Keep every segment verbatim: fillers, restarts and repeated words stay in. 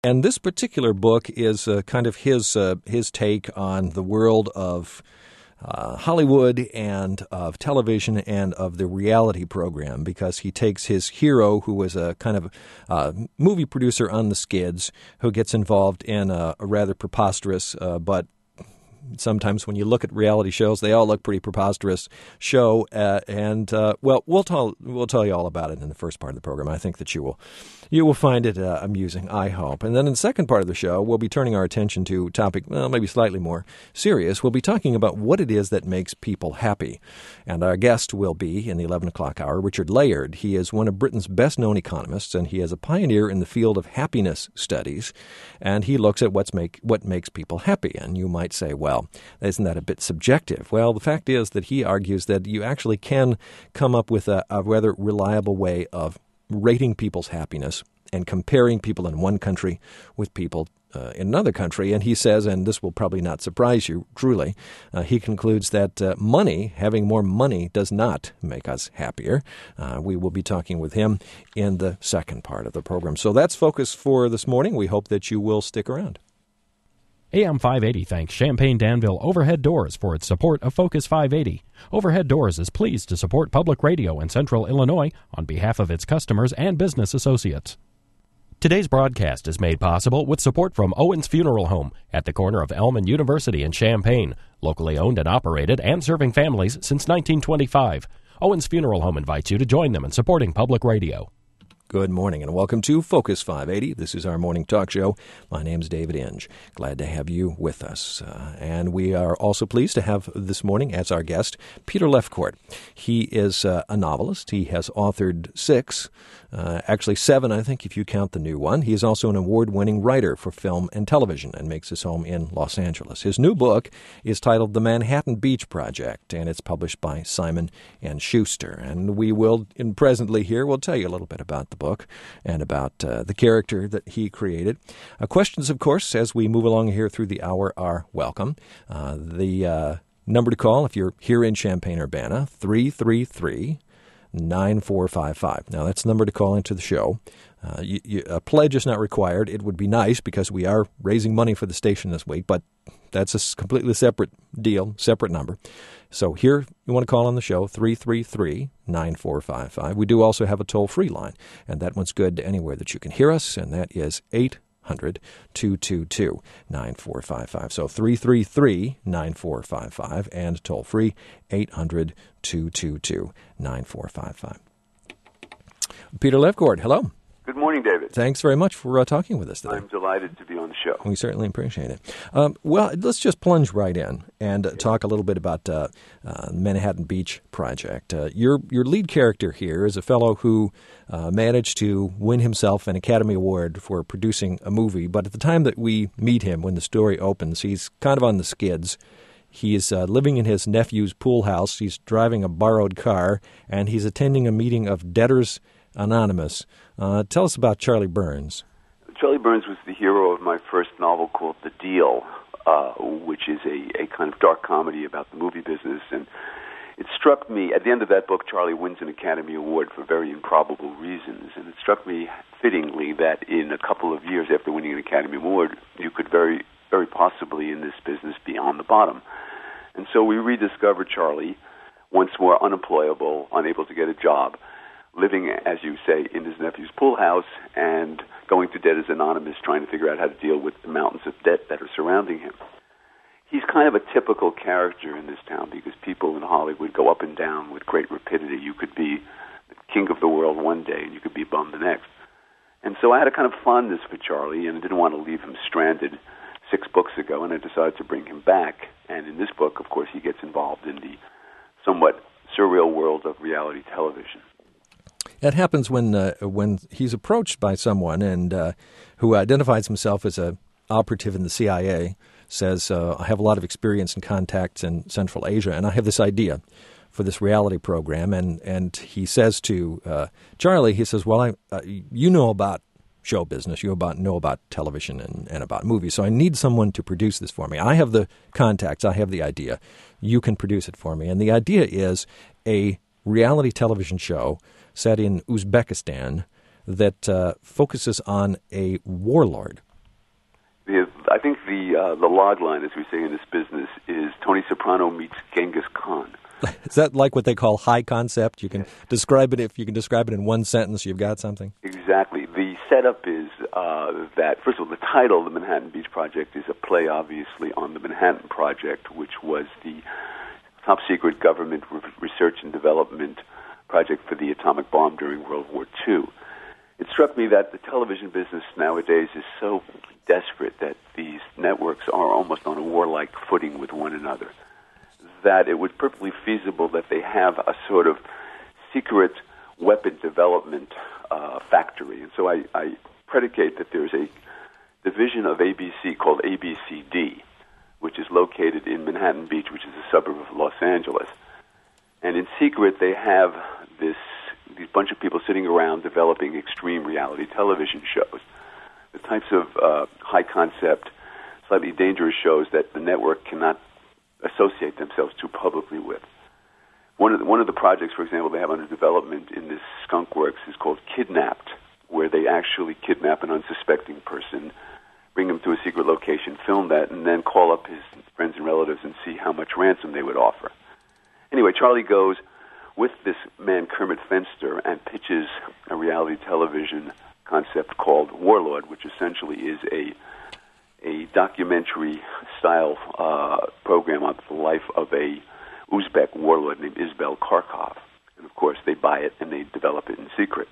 And this particular book is uh, kind of his uh, his take on the world of uh, Hollywood and of television and of the reality program, because he takes his hero, who was a kind of uh, movie producer on the skids, who gets involved in a, a rather preposterous uh, but sometimes when you look at reality shows, they all look pretty preposterous show. Uh, and, uh, well, we'll tell we'll tell you all about it in the first part of the program. I think that you will you will find it uh, amusing, I hope. And then in the second part of the show, we'll be turning our attention to a topic, well, maybe slightly more serious. We'll be talking about what it is that makes people happy. And our guest will be, in the eleven o'clock hour, Richard Layard. He is one of Britain's best-known economists, and he is a pioneer in the field of happiness studies. And he looks at what's make what makes people happy. And you might say, well, isn't that a bit subjective? Well, the fact is that he argues that you actually can come up with a, a rather reliable way of rating people's happiness and comparing people in one country with people uh, in another country. And he says, and this will probably not surprise you, truly, uh, he concludes that uh, money, having more money, does not make us happier. Uh, we will be talking with him in the second part of the program. So that's Focus for this morning. We hope that you will stick around. A M five eighty thanks Champaign Danville Overhead Doors for its support of Focus five eighty. Overhead Doors is pleased to support public radio in Central Illinois on behalf of its customers and business associates. Today's broadcast is made possible with support from Owens Funeral Home at the corner of Elm and University in Champaign, locally owned and operated and serving families since nineteen twenty-five. Owens Funeral Home invites you to join them in supporting public radio. Good morning and welcome to Focus five eighty. This is our morning talk show. My name is David Inge. Glad to have you with us. Uh, and we are also pleased to have this morning as our guest Peter Lefcourt. He is uh, a novelist. He has authored six, uh, actually seven, I think, if you count the new one. He is also an award-winning writer for film and television and makes his home in Los Angeles. His new book is titled The Manhattan Beach Project, and it's published by Simon and Schuster. And we will, in presently here, we'll tell you a little bit about the book and about uh, the character that he created. Uh, questions, of course, as we move along here through the hour are welcome. Uh, the uh, number to call if you're here in Champaign-Urbana, three three three, nine four five five. Now, that's the number to call into the show. Uh, you, you, a pledge is not required. It would be nice because we are raising money for the station this week, but that's a completely separate deal, separate number. So here, you want to call on the show, three three three, nine four five five. We do also have a toll-free line, and that one's good anywhere that you can hear us, and that is eight hundred, two two two, nine four five five. So three three three, nine four five five, and toll-free, eight hundred, two two two, nine four five five. Peter Lefcourt, hello. Good morning, David. Thanks very much for uh, talking with us today. I'm delighted to be on the show. We certainly appreciate it. Um, well, let's just plunge right in and uh, talk a little bit about uh, uh, Manhattan Beach Project. Uh, your your lead character here is a fellow who uh, managed to win himself an Academy Award for producing a movie, but at the time that we meet him, when the story opens, he's kind of on the skids. He's uh, living in his nephew's pool house. He's driving a borrowed car, and he's attending a meeting of Debtors Anonymous. Uh, tell us about Charlie Burns. Charlie Burns was the hero of my first novel called The Deal, uh, which is a, a kind of dark comedy about the movie business. And it struck me, at the end of that book, Charlie wins an Academy Award for very improbable reasons. And it struck me fittingly that in a couple of years after winning an Academy Award, you could very, very possibly in this business be on the bottom. And so we rediscovered Charlie, once more unemployable, unable to get a job, living, as you say, in his nephew's pool house and going to Debtors Anonymous, trying to figure out how to deal with the mountains of debt that are surrounding him. He's kind of a typical character in this town because people in Hollywood go up and down with great rapidity. You could be the king of the world one day and you could be bummed the next. And so I had a kind of fondness for Charlie, and I didn't want to leave him stranded six books ago, and I decided to bring him back. And in this book, of course, he gets involved in the somewhat surreal world of reality television. That happens when uh, when he's approached by someone and uh, who identifies himself as a operative in the C I A, says, uh, I have a lot of experience and contacts in Central Asia, and I have this idea for this reality program. And, and he says to uh, Charlie, he says, well, I, uh, you know about show business, you about know about television and, and about movies, so I need someone to produce this for me. I have the contacts, I have the idea. You can produce it for me. And the idea is a reality television show set in Uzbekistan that uh, focuses on a warlord think the uh, the log line, as we say in this business, is Tony Soprano meets Genghis Khan. Is that like what they call high concept? You can describe it if you can describe it in one sentence. You've got something. Exactly. The setup is uh, that first of all, the title, the Manhattan Beach Project, is a play, obviously, on the Manhattan Project, which was the top secret government re- research and development project for the atomic bomb during World War Two. It struck me that the television business nowadays is so desperate that these networks are almost on a warlike footing with one another, that it would be perfectly feasible that they have a sort of secret weapon development uh, factory. And so I, I predicate that there's a division of A B C called A B C D, which is located in Manhattan Beach, which is a suburb of Los Angeles. And in secret, they have this these bunch of people sitting around developing extreme reality television shows, the types of uh, high-concept, slightly dangerous shows that the network cannot associate themselves too publicly with. One of the, one of the projects, for example, they have under development in this Skunk Works is called Kidnapped, where they actually kidnap an unsuspecting person, bring him to a secret location, film that, and then call up his friends and relatives and see how much ransom they would offer. Anyway, Charlie goes with this man, Kermit Fenster, and pitches a reality television concept called Warlord, which essentially is a a documentary-style uh, program on the life of a Uzbek warlord named Isbel Kharkov. And, of course, they buy it and they develop it in secret.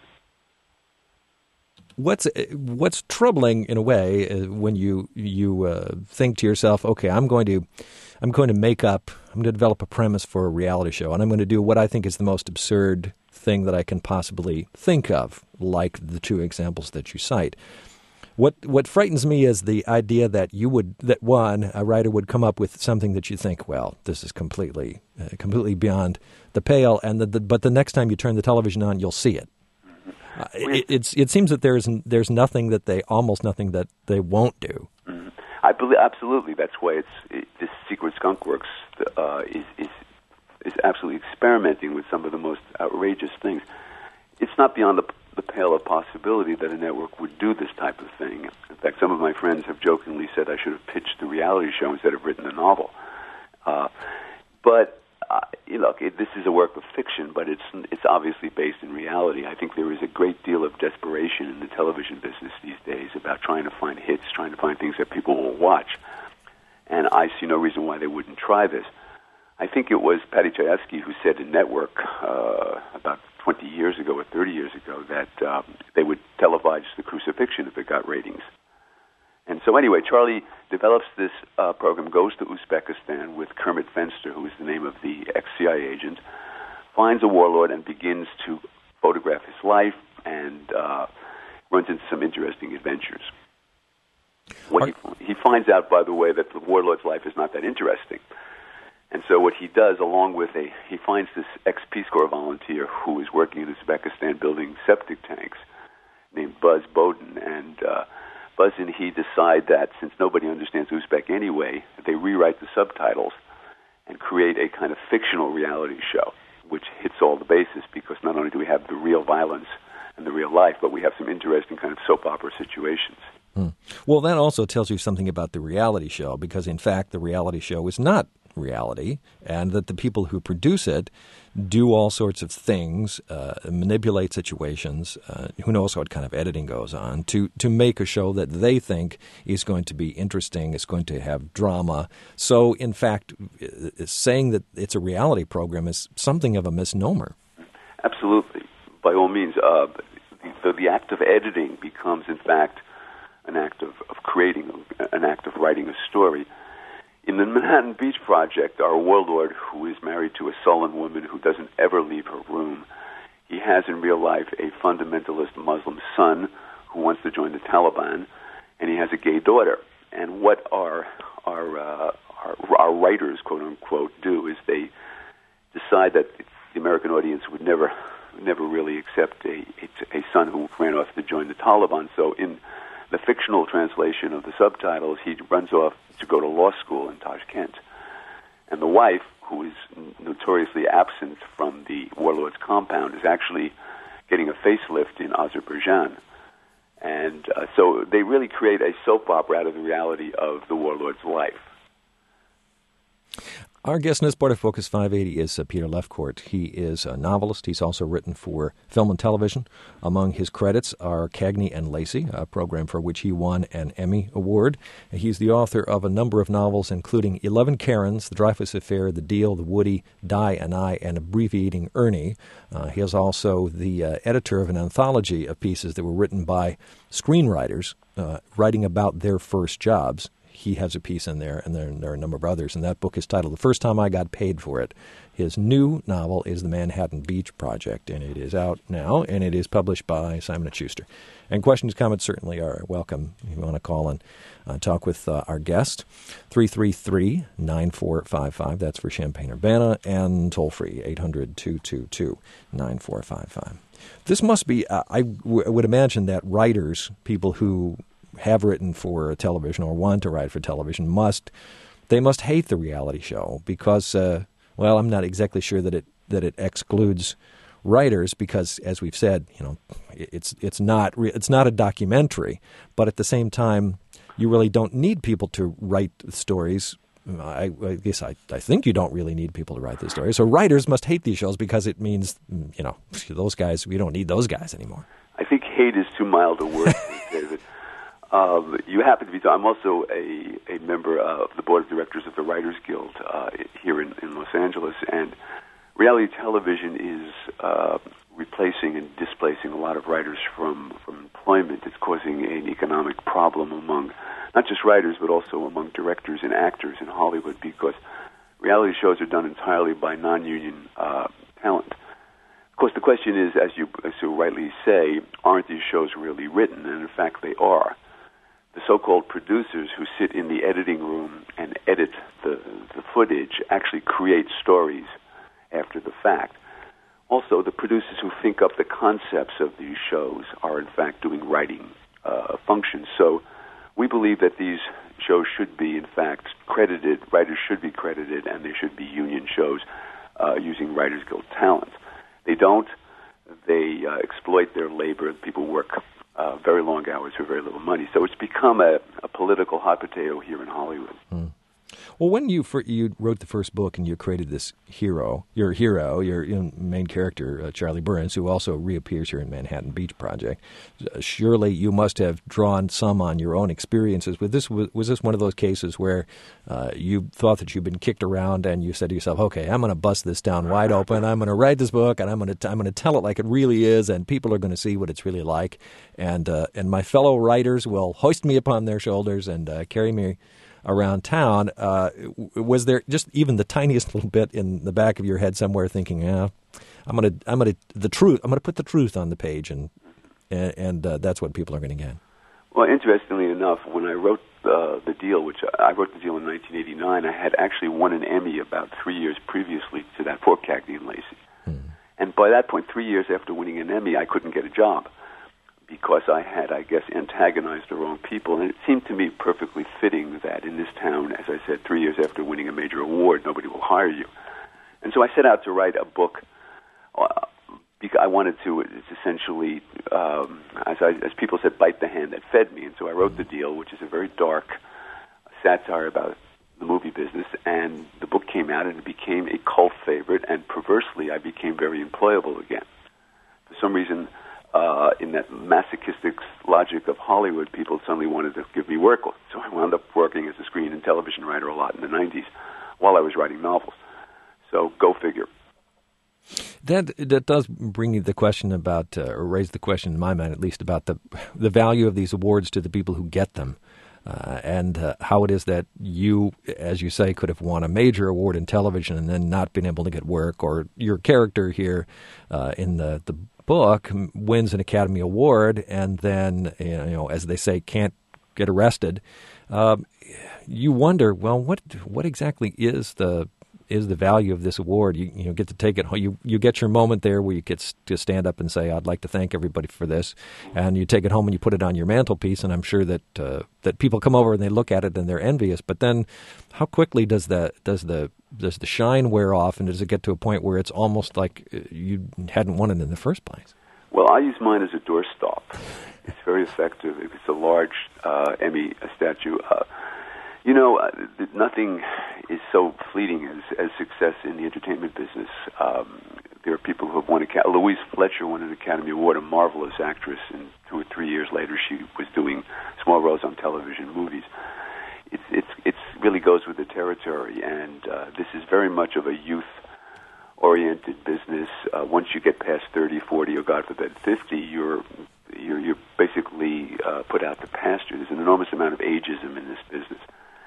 What's what's troubling in a way uh, when you you uh, think to yourself, okay, I'm going to I'm going to make up, I'm going to develop a premise for a reality show, and I'm going to do what I think is the most absurd thing that I can possibly think of, like the two examples that you cite. What what frightens me is the idea that you would that one a writer would come up with something that you think, well, this is completely uh, completely beyond the pale, and the, the, but the next time you turn the television on, you'll see it. Uh, it, it's it seems that there's there's nothing that they almost nothing that they won't do. Mm-hmm. I believe absolutely that's why it's it, this Secret Skunk Works uh, is is is absolutely experimenting with some of the most outrageous things. It's not beyond the the pale of possibility that a network would do this type of thing. In fact, some of my friends have jokingly said I should have pitched the reality show instead of written a novel. Uh, but uh, you know, it, this is a work of fiction, but it's it's obviously based in reality. I think there is a great deal of desperation in the television business these days about trying to find hits, trying to find things that people will watch. And I see no reason why they wouldn't try this. I think it was Patty Chayefsky who said in Network uh, about twenty years ago or thirty years ago that um, they would televise the crucifixion if it got ratings. And so anyway, Charlie develops this uh, program, goes to Uzbekistan with Kermit Fenster, who is the name of the ex-C I A agent, finds a warlord and begins to photograph his life and uh, runs into some interesting adventures. What he, he finds out, by the way, that the warlord's life is not that interesting. And so what he does, along with a, he finds this ex-Peace Corps volunteer who is working in Uzbekistan building septic tanks named Buzz Bowden. And uh, Buzz and he decide that since nobody understands Uzbek anyway, they rewrite the subtitles and create a kind of fictional reality show, which hits all the bases because not only do we have the real violence and the real life, but we have some interesting kind of soap opera situations. Hmm. Well, that also tells you something about the reality show because, in fact, the reality show is not reality, and that the people who produce it do all sorts of things, uh, manipulate situations, uh, who knows what kind of editing goes on, to, to make a show that they think is going to be interesting, is going to have drama. So, in fact, saying that it's a reality program is something of a misnomer. Absolutely. By all means, uh, the, the act of editing becomes, in fact, an act of, of creating, an act of writing a story. In the Manhattan Beach Project, our warlord, who is married to a sullen woman who doesn't ever leave her room, he has in real life a fundamentalist Muslim son who wants to join the Taliban, and he has a gay daughter. And what our our uh, our, our writers, quote unquote, do is they decide that the American audience would never never really accept a a, a son who ran off to join the Taliban. So in the fictional translation of the subtitles, he runs off to go to law school in Tashkent. And the wife, who is notoriously absent from the warlord's compound, is actually getting a facelift in Azerbaijan. And uh, so they really create a soap opera out of the reality of the warlord's life. Our guest in this part of Focus five eighty is uh, Peter Lefcourt. He is a novelist. He's also written for film and television. Among his credits are Cagney and Lacey, a program for which he won an Emmy Award. He's the author of a number of novels, including Eleven Karens, The Dreyfus Affair, The Deal, The Woody, Di and I, and Abbreviating Ernie. Uh, he is also the uh, editor of an anthology of pieces that were written by screenwriters uh, writing about their first jobs. He has a piece in there, and there, there are a number of others. And that book is titled The First Time I Got Paid for It. His new novel is The Manhattan Beach Project, and it is out now, and it is published by Simon and Schuster. And questions, comments certainly are welcome. If you want to call and uh, talk with uh, our guest, three three three, nine four five five. That's for Champaign-Urbana, and toll-free, eight hundred, two two two, nine four five five. This must be, uh, I w- would imagine that writers, people who have written for television or want to write for television must they must hate the reality show because uh, well I'm not exactly sure that it that it excludes writers because as we've said you know it's it's not re- it's not a documentary, but at the same time you really don't need people to write stories. I, I guess I, I think you don't really need people to write the stories. So writers must hate these shows because it means you know those guys, we don't need those guys anymore. I think hate is too mild a word, David. Um, you happen to be. I'm also a, a member of the board of directors of the Writers Guild uh, here in, in Los Angeles, and reality television is uh, replacing and displacing a lot of writers from, from employment. It's causing an economic problem among not just writers, but also among directors and actors in Hollywood because reality shows are done entirely by non-union uh, talent. Of course, the question is, as you, as you rightly say, aren't these shows really written? And in fact, they are. The so-called producers who sit in the editing room and edit the, the footage actually create stories after the fact. Also, the producers who think up the concepts of these shows are, in fact, doing writing uh, functions. So we believe that these shows should be, in fact, credited, writers should be credited, and they should be union shows uh, using Writers Guild talent. They don't. They uh, exploit their labor. People work Uh, very long hours for very little money. So it's become a, a political hot potato here in Hollywood. Mm. Well, when you for, you wrote the first book and you created this hero, your hero, your, your main character, uh, Charlie Burns, who also reappears here in Manhattan Beach Project, uh, surely you must have drawn some on your own experiences. Was this, was, was this one of those cases where uh, you thought that you'd been kicked around and you said to yourself, okay, I'm going to bust this down wide open, I'm going to write this book, and I'm going to I'm going to tell it like it really is, and people are going to see what it's really like, and, uh, and my fellow writers will hoist me upon their shoulders and uh, carry me around town. Uh, was there just even the tiniest little bit in the back of your head somewhere thinking, yeah, I'm gonna, I'm gonna, the truth, I'm gonna put the truth on the page, and and, and uh, that's what people are going to get? Well, interestingly enough, when I wrote uh, the deal, which I wrote the deal in nineteen eighty-nine, I had actually won an Emmy about three years previously to that for Cagney and Lacey, hmm. and by that point, three years after winning an Emmy, I couldn't get a job. Because I had, I guess, antagonized the wrong people. And it seemed to me perfectly fitting that in this town, as I said, three years after winning a major award, nobody will hire you. And so I set out to write a book. Uh, because I wanted to, it's essentially, um, as, I, as people said, bite the hand that fed me. And so I wrote The Deal, which is a very dark satire about the movie business. And the book came out, and it became a cult favorite. And perversely, I became very employable again. For some reason, Uh, in that masochistic logic of Hollywood, people suddenly wanted to give me work. So I wound up working as a screen and television writer a lot in the nineties while I was writing novels. So go figure. That that does bring you the question about, uh, or raise the question in my mind at least, about the the value of these awards to the people who get them. Uh, and uh, how it is that you, as you say, could have won a major award in television and then not been able to get work, or your character here uh, in the, the book wins an Academy Award and then, you know, as they say, can't get arrested. Um, you wonder, well, what what exactly is the is the value of this award? You you know, get to take it home. You you get your moment there where you get to stand up and say, I'd like to thank everybody for this, and you take it home and you put it on your mantelpiece, and I'm sure that uh, that people come over and they look at it and they're envious. But then, how quickly does the does the does the shine wear off, and does it get to a point where it's almost like you hadn't won it in the first place? Well, I use mine as a doorstop, It's very effective. It's a large uh, Emmy statue. Uh, you know, uh, nothing is so fleeting as, as success in the entertainment business. Um, there are people who have won. Aca- Louise Fletcher won an Academy Award, a marvelous actress, and two or three years later she was doing small roles on television, movies. It's it's it's really goes with the territory, and uh, this is very much of a youth-oriented business. Uh, once you get past thirty, forty, or God forbid fifty, you're you're, you're basically uh, put out to pasture. There's an enormous amount of ageism in this business,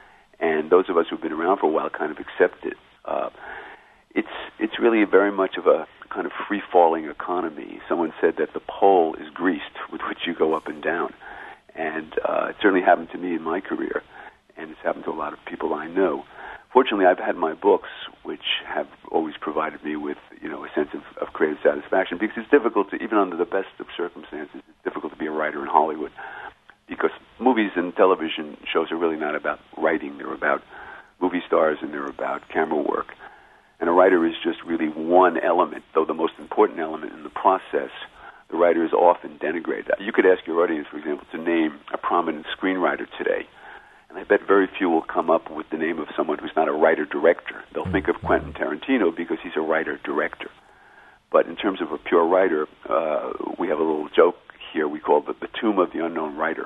and those of us who've been around for a while kind of accept it. Uh, it's it's really very much of a kind of free-falling economy. Someone said that the pole is greased with which you go up and down, and uh, it certainly happened to me in my career. And it's happened to a lot of people I know. Fortunately, I've had my books, which have always provided me with, you know, a sense of, of creative satisfaction, because it's difficult to, even under the best of circumstances, it's difficult to be a writer in Hollywood, because movies and television shows are really not about writing. They're about movie stars and they're about camera work. And a writer is just really one element, though the most important element in the process. The writer is often denigrated. You could ask your audience, for example, to name a prominent screenwriter today. And I bet very few will come up with the name of someone who's not a writer-director. They'll think of Quentin Tarantino because he's a writer-director. But in terms of a pure writer, uh, we have a little joke here we call it the tomb of the unknown writer.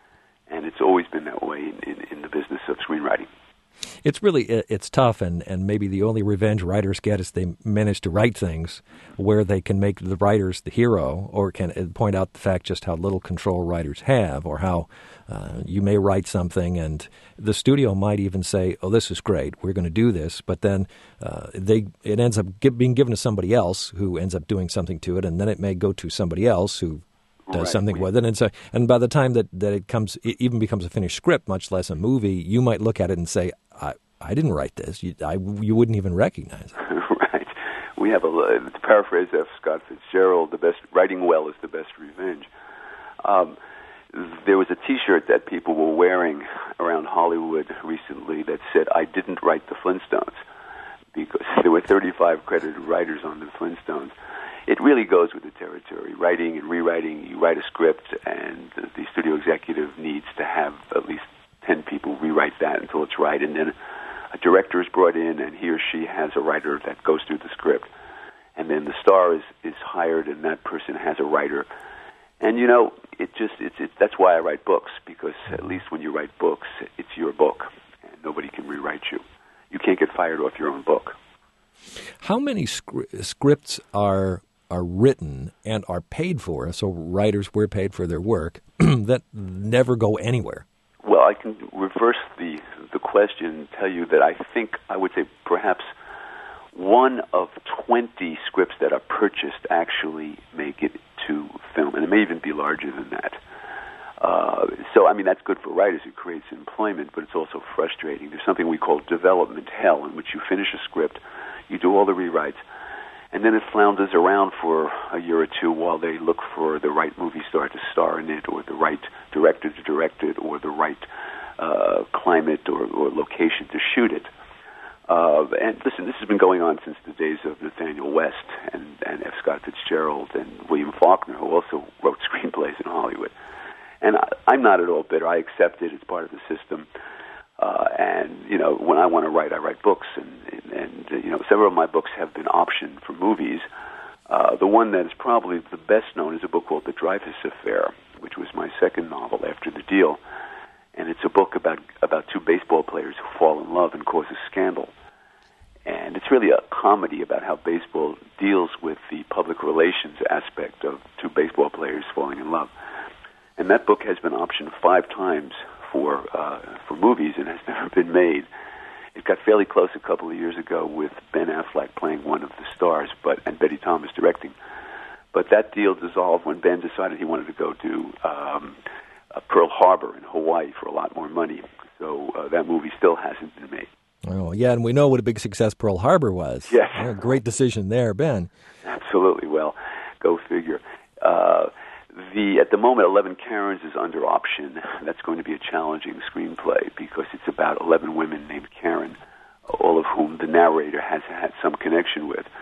And it's always been that way in, in, in the business of screenwriting. It's really, it's tough, and, and maybe the only revenge writers get is they manage to write things where they can make the writers the hero, or can point out the fact just how little control writers have, or how uh, you may write something and the studio might even say, oh, this is great, we're going to do this, but then uh, they it ends up give, being given to somebody else who ends up doing something to it, and then it may go to somebody else who does right. something with it, and so and by the time that, that it comes, it even becomes a finished script, much less a movie, you might look at it and say, I, I didn't write this. You, I, you wouldn't even recognize it. Right. We have a, to paraphrase F. Scott Fitzgerald, the best writing well is the best revenge. Um, there was a T-shirt that people were wearing around Hollywood recently that said, I didn't write the Flintstones, because there were thirty-five credited writers on the Flintstones. It really goes with the territory. Writing and rewriting, you write a script, and the studio executive needs to have at least ten people rewrite that until it's right, and then a director is brought in, and he or she has a writer that goes through the script, and then the star is, is hired, and that person has a writer. And, you know, it just it's it, that's why I write books, because at least when you write books, it's your book, and nobody can rewrite you. You can't get fired off your own book. How many scri- scripts are are written and are paid for, so writers were paid for their work, that never go anywhere? Well, I can reverse the the question and tell you that I think I would say perhaps one of twenty scripts that are purchased actually make it to film, and it may even be larger than that. Uh, so, I mean, that's good for writers. It creates employment, but it's also frustrating. There's something we call development hell, in which you finish a script, you do all the rewrites, and then it flounders around for a year or two while they look for the right movie star to star in it, or the right director to direct it, or the right uh, climate or, or location to shoot it. Uh, and listen, this has been going on since the days of Nathaniel West and, and F. Scott Fitzgerald and William Faulkner, who also wrote screenplays in Hollywood. And I, I'm not at all bitter. I accept it. It's part of the system. Uh, and, you know, when I want to write, I write books. And, and, and, you know, several of my books have been optioned for movies. Uh, the one that is probably the best known is a book called The Dreyfus Affair, which was my second novel after The Deal. And it's a book about, about two baseball players who fall in love and cause a scandal. And it's really a comedy about how baseball deals with the public relations aspect of two baseball players falling in love. And that book has been optioned five times for uh, for movies and has never been made. It got fairly close a couple of years ago with Ben Affleck playing one of the stars, but and Betty Thomas directing. But that deal dissolved when Ben decided he wanted to go to um, uh, Pearl Harbor in Hawaii for a lot more money. So uh, that movie still hasn't been made. Oh, yeah, and we know what a big success Pearl Harbor was. Yes. Yeah, great decision there, Ben. Absolutely. Well, go figure. Uh, the At the moment, eleven Karens is under option. That's going to be a challenging screenplay because it's about eleven women named Karen, all of whom the narrator has had some connection with.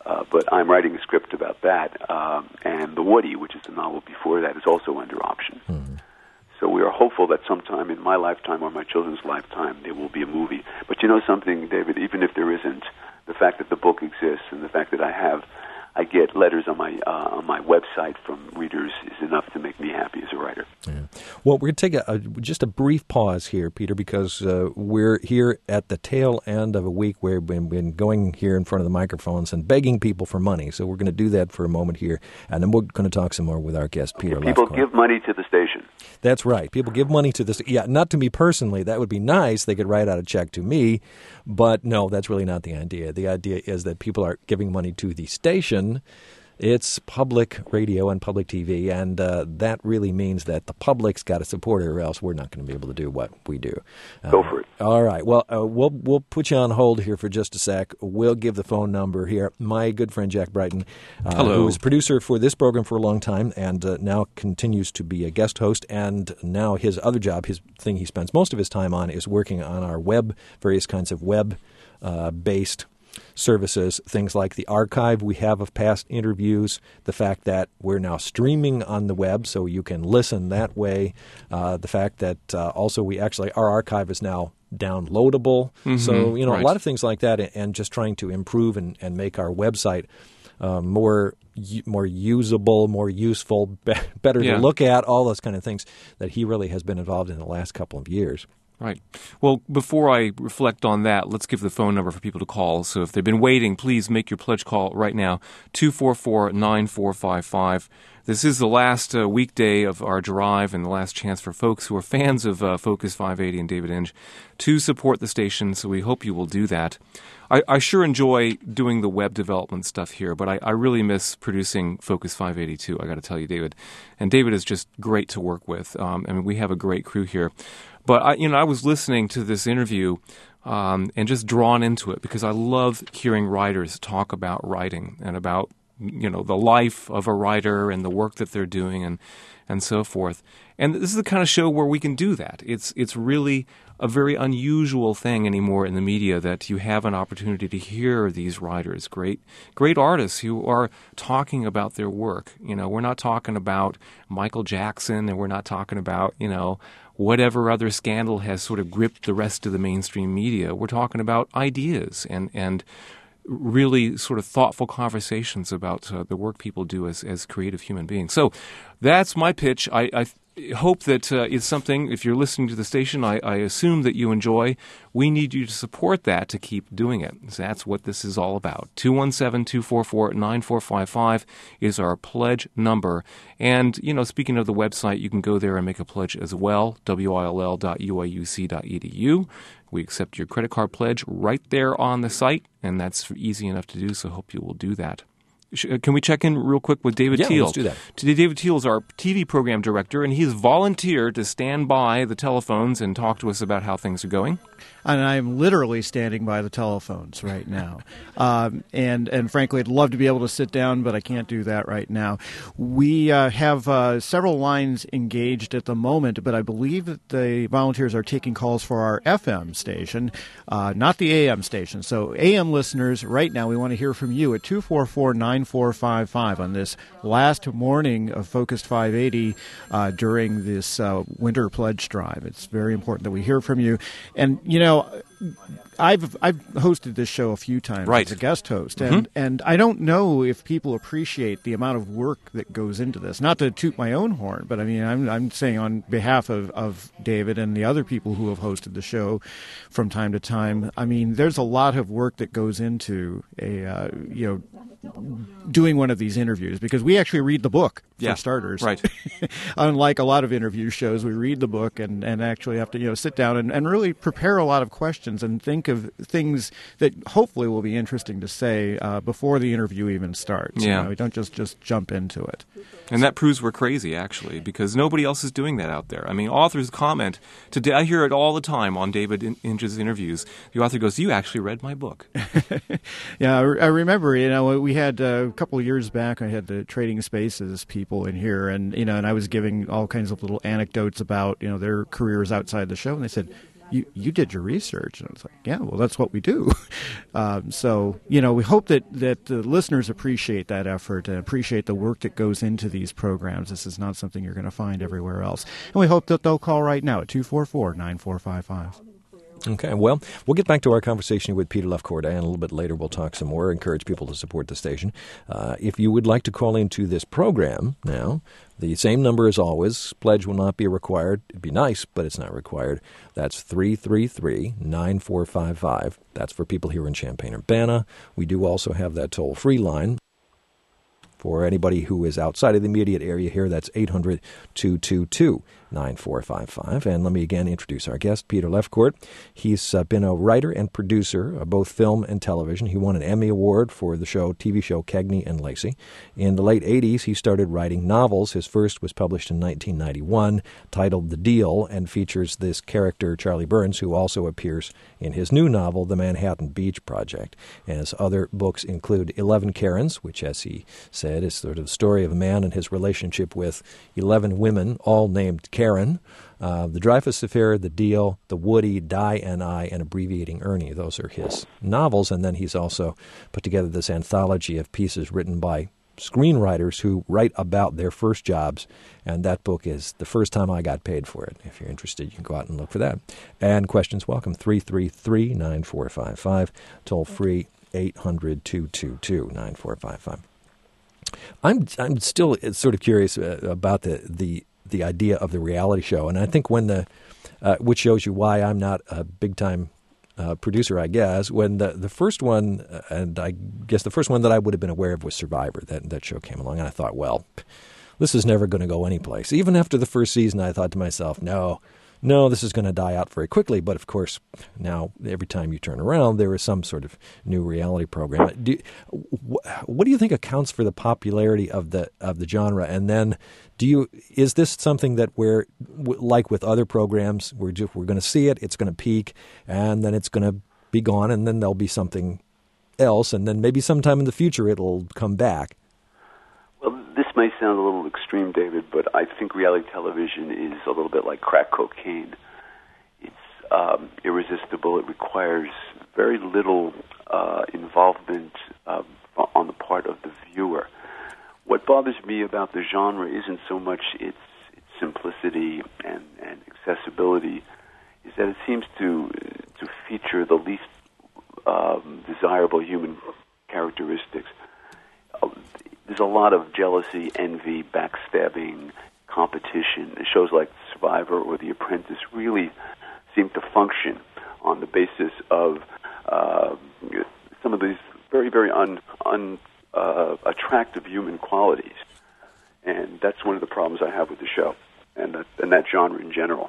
Uh, but I'm writing a script about that, um, and The Woody, which is the novel before that, is also under option. Mm-hmm. So we are hopeful that sometime in my lifetime or my children's lifetime there will be a movie. But you know something, David, even if there isn't, the fact that the book exists and the fact that I have, I get letters on my uh, on my website from readers is enough to make me happy as a writer. Yeah. Well, we're going to take a, a, just a brief pause here, Peter, because uh, we're here at the tail end of a week where we've been going here in front of the microphones and begging people for money. So we're going to do that for a moment here, and then we're going to talk some more with our guest, Peter okay, People Lefkow. Give money to the station. That's right. People give money to this. Yeah, not to me personally. That would be nice. They could write out a check to me. But no, that's really not the idea. The idea is that people are giving money to the station. It's public radio and public T V, and uh, that really means that the public's got to support it, or else we're not going to be able to do what we do. Uh, Go for it. All right. Well, uh, we'll we'll put you on hold here for just a sec. We'll give the phone number here. My good friend Jack Brighton, uh, who was a producer for this program for a long time, and uh, now continues to be a guest host. And now his other job, his thing he spends most of his time on, is working on our web, various kinds of web-based uh, services, things like the archive we have of past interviews, the fact that we're now streaming on the web so you can listen that way, uh, the fact that uh, also we actually, our archive is now downloadable. Mm-hmm, so, you know, right. a lot of things like that, and just trying to improve and, and make our website uh, more more usable, more useful, be- better yeah. to look at, all those kind of things that he really has been involved in the last couple of years. Right. Well, before I reflect on that, let's give the phone number for people to call. So if they've been waiting, please make your pledge call right now, two four four, nine four five five. This is the last uh, weekday of our drive and the last chance for folks who are fans of uh, Focus five eighty and David Inge to support the station, so we hope you will do that. I, I sure enjoy doing the web development stuff here, but I, I really miss producing Focus five eighty too, I got to tell you, David. And David is just great to work with. Um, I mean, we have a great crew here. But I, you know, I was listening to this interview um, and just drawn into it because I love hearing writers talk about writing and about, you know, the life of a writer and the work that they're doing and and so forth. And this is the kind of show where we can do that. It's it's really a very unusual thing anymore in the media that you have an opportunity to hear these writers, great great artists who are talking about their work. You know, we're not talking about Michael Jackson, and we're not talking about, you know, whatever other scandal has sort of gripped the rest of the mainstream media. We're talking about ideas and and really sort of thoughtful conversations about uh, the work people do as, as creative human beings. So that's my pitch. I, I hope that uh, it's something, if you're listening to the station, I, I assume that you enjoy. We need you to support that to keep doing it. So that's what this is all about. two one seven, two four four, nine four five five is our pledge number. And, you know, speaking of the website, you can go there and make a pledge as well, w i l l dot u a u c dot e d u. We accept your credit card pledge right there on the site, and that's easy enough to do, so hope you will do that. Can we check in real quick with David yeah, Teal? Let's do that. Today, David Teal is our T V program director, and he's volunteered to stand by the telephones and talk to us about how things are going. And I'm literally standing by the telephones right now. Um, and, and frankly, I'd love to be able to sit down, but I can't do that right now. We uh, have uh, several lines engaged at the moment, but I believe that the volunteers are taking calls for our F M station, uh, not the A M station. So A M listeners, right now, we want to hear from you at two four four, nine four five five on this last morning of Focused five eighty uh, during this uh, winter pledge drive. It's very important that we hear from you. And, you know, I've I've hosted this show a few times right. as a guest host, and, mm-hmm. and I don't know if people appreciate the amount of work that goes into this. Not to toot my own horn, but I mean, I'm I'm saying on behalf of, of David and the other people who have hosted the show from time to time, I mean, there's a lot of work that goes into a uh, you know doing one of these interviews, because we actually read the book for yeah, starters. Right. Unlike a lot of interview shows, we read the book and, and actually have to you know sit down and, and really prepare a lot of questions and think of things that hopefully will be interesting to say uh, before the interview even starts. Yeah. You know, we don't just, just jump into it. And that proves we're crazy, actually, because nobody else is doing that out there. I mean, authors comment today. I hear it all the time on David Inge's interviews. The author goes, "You actually read my book." Yeah, I remember. You know, we had uh, a couple of years back. I had the Trading Spaces people in here, and you know, and I was giving all kinds of little anecdotes about you know their careers outside the show, and they said, you, you did your research. And I was like, yeah, well, that's what we do. um, so, you know, we hope that, that the listeners appreciate that effort and appreciate the work that goes into these programs. This is not something you're going to find everywhere else. And we hope that they'll call right now at two four four, nine four five five. Okay, well, we'll get back to our conversation with Peter Lefcourt, and a little bit later we'll talk some more, encourage people to support the station. Uh, if you would like to call into this program now, the same number as always. Pledge will not be required. It'd be nice, but it's not required. That's three three three, nine four five five. That's for people here in Champaign-Urbana. We do also have that toll-free line. For anybody who is outside of the immediate area here, that's eight hundred, two two two, nine four five five. And let me again introduce our guest, Peter Lefcourt. He's uh, been a writer and producer of both film and television. He won an Emmy Award for the show, T V show Cagney and Lacey. In the late eighties, he started writing novels. His first was published in nineteen ninety-one, titled The Deal, and features this character, Charlie Burns, who also appears in his new novel, The Manhattan Beach Project. And his other books include Eleven Karens, which, as he said, is sort of the story of a man and his relationship with eleven women, all named Karen, uh, The Dreyfus Affair, The Deal, The Woody, Di and I, and Abbreviating Ernie. Those are his novels. And then he's also put together this anthology of pieces written by screenwriters who write about their first jobs. And that book is The First Time I Got Paid for It. If you're interested, you can go out and look for that. And questions welcome, three three three, nine four five five, toll free, eight hundred, two two two, nine four five five. I'm I'm still sort of curious uh, about the, the the idea of the reality show, and I think when the uh, which shows you why I'm not a big time uh, producer, I guess. When the the first one, uh, and I guess the first one that I would have been aware of was Survivor. That that show came along, and I thought, well, this is never going to go anyplace. Even after the first season, I thought to myself, no. No, this is going to die out very quickly. But, of course, now every time you turn around, there is some sort of new reality program. Do, what do you think accounts for the popularity of the of the genre? And then do you is this something that we're, like with other programs, we're, just, we're going to see it, it's going to peak, and then it's going to be gone, and then there'll be something else, and then maybe sometime in the future it'll come back? Well, this may sound a little extreme, David, but I think reality television is a little bit like crack cocaine. It's um, irresistible. It requires very little uh, involvement uh, on the part of the viewer. What bothers me about the genre isn't so much its, its simplicity and, and accessibility, is that it seems to to feature the least um, desirable human characteristics. Uh, There's a lot of jealousy, envy, backstabbing, competition. Shows like Survivor or The Apprentice really seem to function on the basis of uh, some of these very, very un, un, uh, attractive human qualities. And that's one of the problems I have with the show and that, and that genre in general.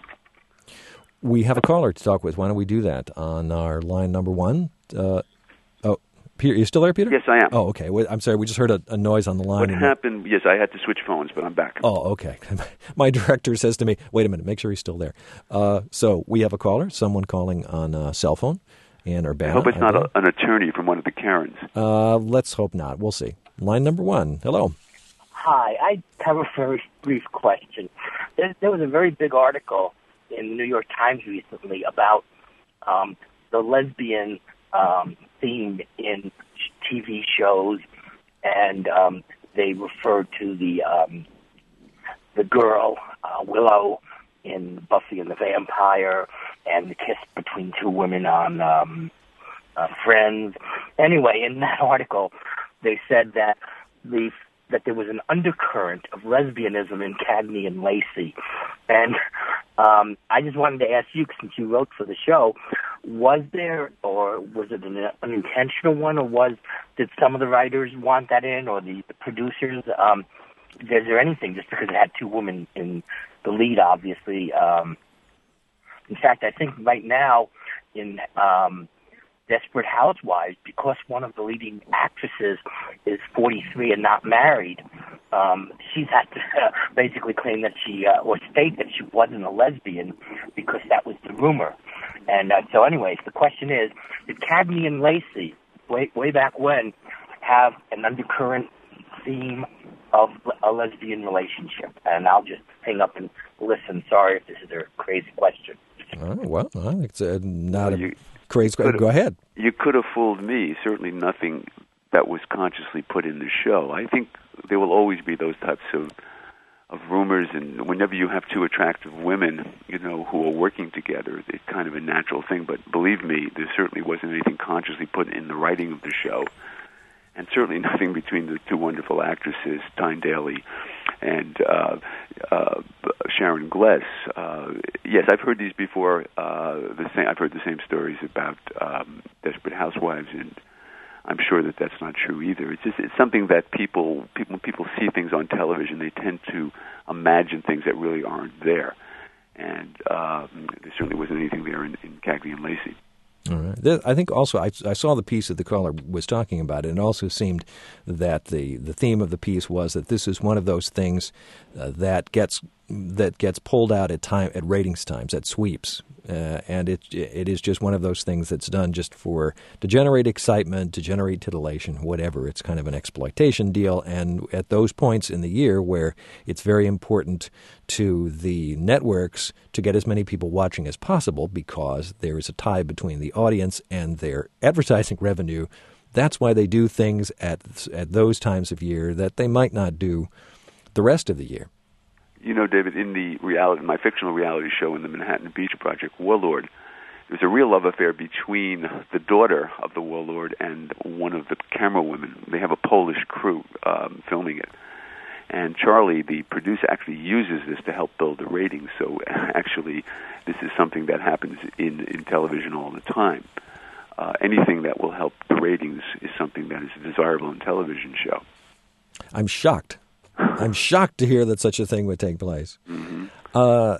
We have a caller to talk with. Why don't we do that on our line number one? Uh, oh. Peter, you still there, Peter? Yes, I am. Oh, okay. I'm sorry. We just heard a, a noise on the line. What happened? Yes, I had to switch phones, but I'm back. Oh, okay. My director says to me, wait a minute, make sure he's still there. Uh, so we have a caller, someone calling on a cell phone in Urbana. I hope it's not a, an attorney from one of the Karens. Uh, let's hope not. We'll see. Line number one. Hello. Hi. I have a very brief question. There, there was a very big article in the New York Times recently about um, the lesbian Um, theme in T V shows, and um, they refer to the um, the girl uh, Willow in Buffy and the Vampire, and the kiss between two women on um, uh, Friends. Anyway, in that article, they said that the that there was an undercurrent of lesbianism in Cagney and Lacey, and um, I just wanted to ask you, since you wrote for the show, was there, or was it an unintentional one, or was did some of the writers want that in, or the, the producers? Um, is there anything, just because it had two women in the lead, obviously? Um, in fact, I think right now in um, Desperate Housewives, because one of the leading actresses is forty-three and not married, um, she's had to uh, basically claim that she, uh, or state that she wasn't a lesbian because that was the rumor. And uh, so anyways, the question is, did Cagney and Lacey, way, way back when, have an undercurrent theme of a lesbian relationship? And I'll just hang up and listen. Sorry if this is a crazy question. Oh, well, I think it's uh, not well, a you, crazy. Go, go ahead. You could have fooled me. Certainly nothing that was consciously put in the show. I think there will always be those types of of rumors, and whenever you have two attractive women, you know, who are working together, it's kind of a natural thing. But believe me, there certainly wasn't anything consciously put in the writing of the show, and certainly nothing between the two wonderful actresses, Tyne Daly and uh, uh, Sharon Gless. Uh, yes, I've heard these before. Uh, the same, I've heard the same stories about um, Desperate Housewives, and I'm sure that that's not true either. It's just it's something that people, people when people see things on television, they tend to imagine things that really aren't there. And uh, there certainly wasn't anything there in, in Cagney and Lacey. All right. I think also I, I saw the piece that the caller was talking about, and it also seemed that the, the theme of the piece was that this is one of those things uh, that gets that gets pulled out at time at ratings times, at sweeps, uh, and it it is just one of those things that's done just for to generate excitement, to generate titillation, whatever. It's kind of an exploitation deal, and at those points in the year where it's very important to the networks to get as many people watching as possible because there is a tie between the audience and their advertising revenue. That's why they do things at at those times of year that they might not do the rest of the year. You know, David, in the reality, my fictional reality show in the Manhattan Beach Project, Warlord, there's a real love affair between the daughter of the warlord and one of the camera women. They have a Polish crew um, filming it. And Charlie, the producer, actually uses this to help build the ratings. So actually, this is something that happens in, in television all the time. Uh, anything that will help the ratings is something that is desirable in a television show. I'm shocked. I'm shocked to hear that such a thing would take place. Mm-hmm. Uh,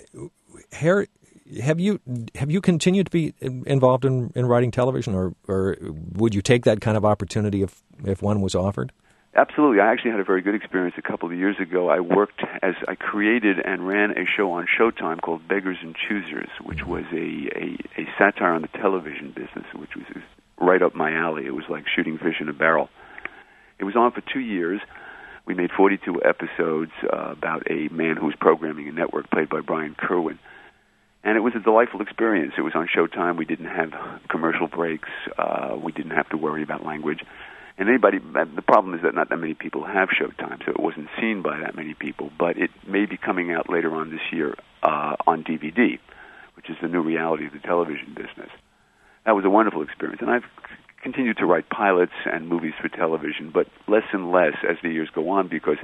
Harry, have you have you continued to be involved in, in writing television, or, or would you take that kind of opportunity if, if one was offered? Absolutely. I actually had a very good experience a couple of years ago. I worked as I created and ran a show on Showtime called Beggars and Choosers, which was a, a, a satire on the television business, which was right up my alley. It was like shooting fish in a barrel. It was on for two years. We made forty-two episodes uh, about a man who was programming a network played by Brian Kerwin. And it was a delightful experience. It was on Showtime. We didn't have commercial breaks. Uh, we didn't have to worry about language. And anybody, the problem is that not that many people have Showtime, so it wasn't seen by that many people. But it may be coming out later on this year uh, on D V D, which is the new reality of the television business. That was a wonderful experience. And I've continued to write pilots and movies for television, but less and less as the years go on because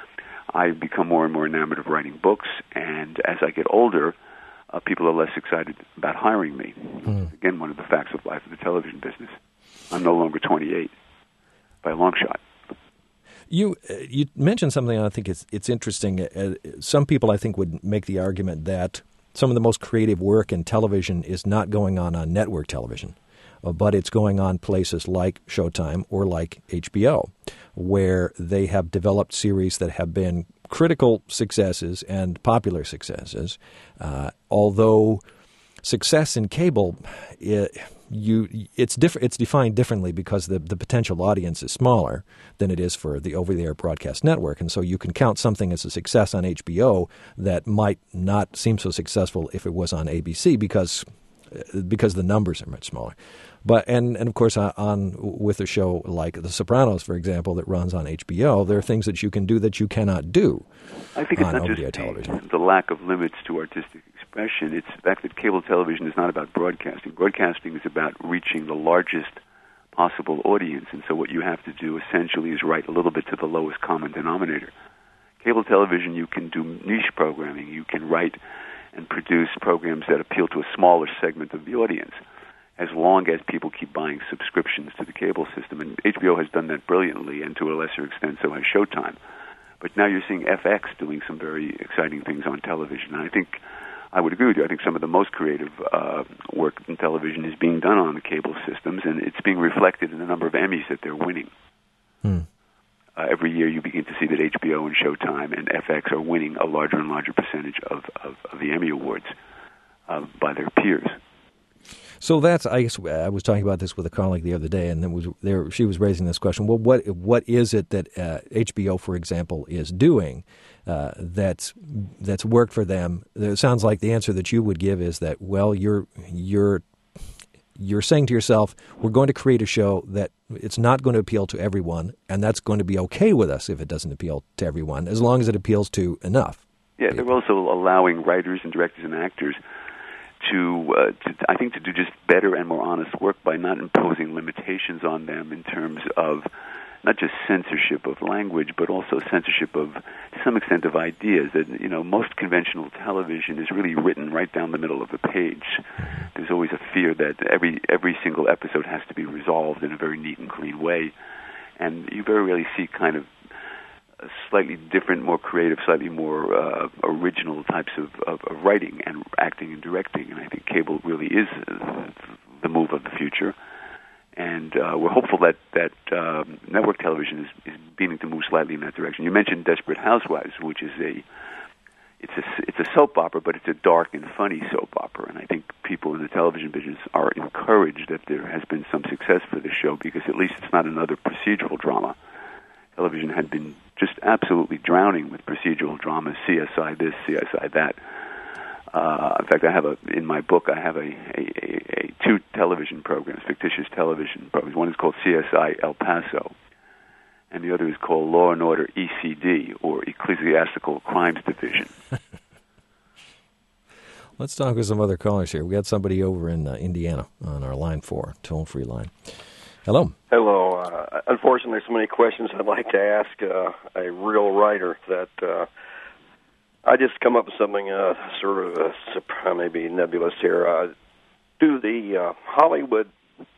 I become more and more enamored of writing books. And as I get older, uh, people are less excited about hiring me. Mm. Again, one of the facts of life of the television business. I'm no longer twenty-eight. By a long shot. You uh, you mentioned something I think it's it's interesting. Uh, some people I think would make the argument that some of the most creative work in television is not going on on network television, uh, but it's going on places like Showtime or like H B O, where they have developed series that have been critical successes and popular successes. Uh, although success in cable, it, You, it's different. It's defined differently because the, the potential audience is smaller than it is for the over-the-air broadcast network, and so you can count something as a success on H B O that might not seem so successful if it was on A B C because because the numbers are much smaller. But and, and of course on, on with a show like The Sopranos, for example, that runs on H B O, there are things that you can do that you cannot do. I think it's on not over-the-air just television. The, the lack of limits to artistic expression. It's the fact that cable television is not about broadcasting. Broadcasting is about reaching the largest possible audience, and so what you have to do essentially is write a little bit to the lowest common denominator. Cable television, you can do niche programming. You can write and produce programs that appeal to a smaller segment of the audience, as long as people keep buying subscriptions to the cable system. And H B O has done that brilliantly, and to a lesser extent so has Showtime. But now you're seeing F X doing some very exciting things on television. And I think I would agree with you. I think some of the most creative uh, work in television is being done on the cable systems, and it's being reflected in the number of Emmys that they're winning. Hmm. Uh, every year you begin to see that H B O and Showtime and F X are winning a larger and larger percentage of, of, of the Emmy Awards uh, by their peers. So that's, I guess, I was talking about this with a colleague the other day, and then was there. She was raising this question. Well, what what is it that uh, H B O, for example, is doing uh, that's that's worked for them? It sounds like the answer that you would give is that, well, you're you're you're saying to yourself, we're going to create a show that it's not going to appeal to everyone, and that's going to be okay with us if it doesn't appeal to everyone, as long as it appeals to enough. Yeah, they're also allowing writers and directors and actors to, uh, to, I think, to do just better and more honest work by not imposing limitations on them in terms of not just censorship of language, but also censorship of, to some extent, of ideas. That, you know, most conventional television is really written right down the middle of the page. There's always a fear that every every single episode has to be resolved in a very neat and clean way, and you very rarely see kind of slightly different, more creative, slightly more uh, original types of, of, of writing and acting and directing. And I think cable really is the move of the future. And uh, we're hopeful that that um, network television is, is beginning to move slightly in that direction. You mentioned Desperate Housewives, which is a it's a it's a soap opera, but it's a dark and funny soap opera. And I think people in the television business are encouraged that there has been some success for this show, because at least it's not another procedural drama. Television had been just absolutely drowning with procedural dramas, C S I this, C S I that. Uh, in fact, I have a in my book. I have a, a, a, a two television programs, fictitious television programs. One is called C S I El Paso, and the other is called Law and Order E C D, or Ecclesiastical Crimes Division. Let's talk with some other callers here. We got somebody over in uh, Indiana on our line four, toll-free line. Hello. Hello. Uh, unfortunately, there's so many questions I'd like to ask uh, a real writer that uh, I just come up with something uh, sort of uh, maybe nebulous here. Uh, do the uh, Hollywood,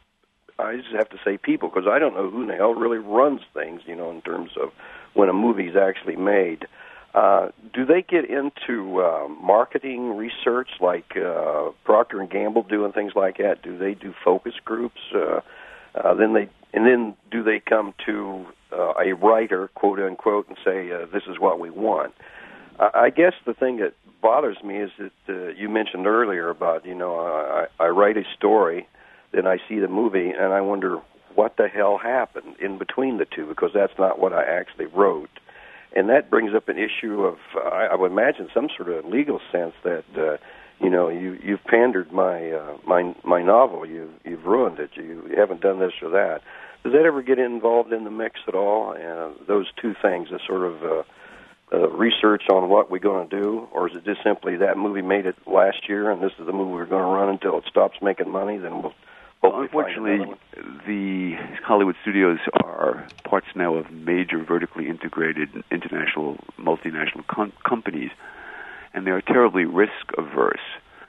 I just have to say people, because I don't know who the hell really runs things, you know, in terms of when a movie's actually made. Uh, do they get into uh, marketing research like uh, Procter and Gamble do and things like that? Do they do focus groups? Uh, Uh, then they, and then do they come to uh, a writer, quote unquote, and say, uh, "This is what we want"? Uh, I guess the thing that bothers me is that uh, you mentioned earlier about, you know, I, I write a story, then I see the movie, and I wonder what the hell happened in between the two, because that's not what I actually wrote, and that brings up an issue of, uh, I, I would imagine, some sort of legal sense that. Uh, You know, you you've pandered my uh, my my novel. You you've ruined it. You, you haven't done this or that. Does that ever get involved in the mix at all? Uh, those two things, a sort of uh, uh, research on what we're going to do, or is it just simply that movie made it last year, and this is the movie we're going to run until it stops making money? Then we'll. Well, unfortunately, the Hollywood studios are parts now of major vertically integrated international, multinational com- companies. And they are terribly risk-averse.